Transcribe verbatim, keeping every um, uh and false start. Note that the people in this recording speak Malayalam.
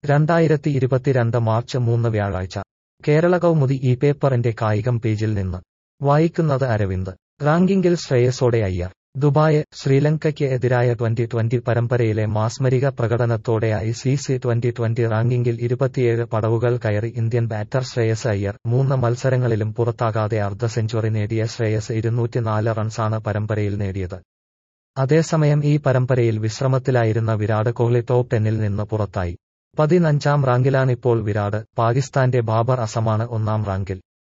രണ്ടായിരത്തി ഇരുപത്തിരണ്ട് മാർച്ച് മൂന്ന് വ്യാഴാഴ്ച കേരള കൗമുദി ഈ പേപ്പറിന്റെ കായികം പേജിൽ നിന്ന് വായിക്കുന്നത് അരവിന്ദ്. റാങ്കിങ്ങിൽ ശ്രേയസ്സോടെ അയ്യർ. ദുബായ്. ശ്രീലങ്കയ്ക്ക് എതിരായ ട്വന്റി ട്വന്റി പരമ്പരയിലെ മാസ്മരിക പ്രകടനത്തോടെ I C C twenty twenty റാങ്കിങ്ങിൽ ഇരുപത്തിയേഴ് പടവുകൾ കയറി ഇന്ത്യൻ ബാറ്റർ ശ്രേയസ് അയ്യർ. മൂന്ന് മത്സരങ്ങളിലും പുറത്താകാതെ അർദ്ധ സെഞ്ചുറി നേടിയ ശ്രേയസ് ഇരുന്നൂറ്റിനാല് റൺസാണ് പരമ്പരയിൽ നേടിയത്. അതേസമയം ഈ പരമ്പരയിൽ വിശ്രമത്തിലായിരുന്ന വിരാട് കോഹ്ലി ടോപ് ടെന്നിൽ നിന്ന് പുറത്തായി. പതിനഞ്ചാം റാങ്കിലാണിപ്പോൾ വിരാട്. പാകിസ്ഥാന്റെ ബാബർ അസമാണ് ഒന്നാം റാങ്കിൽ.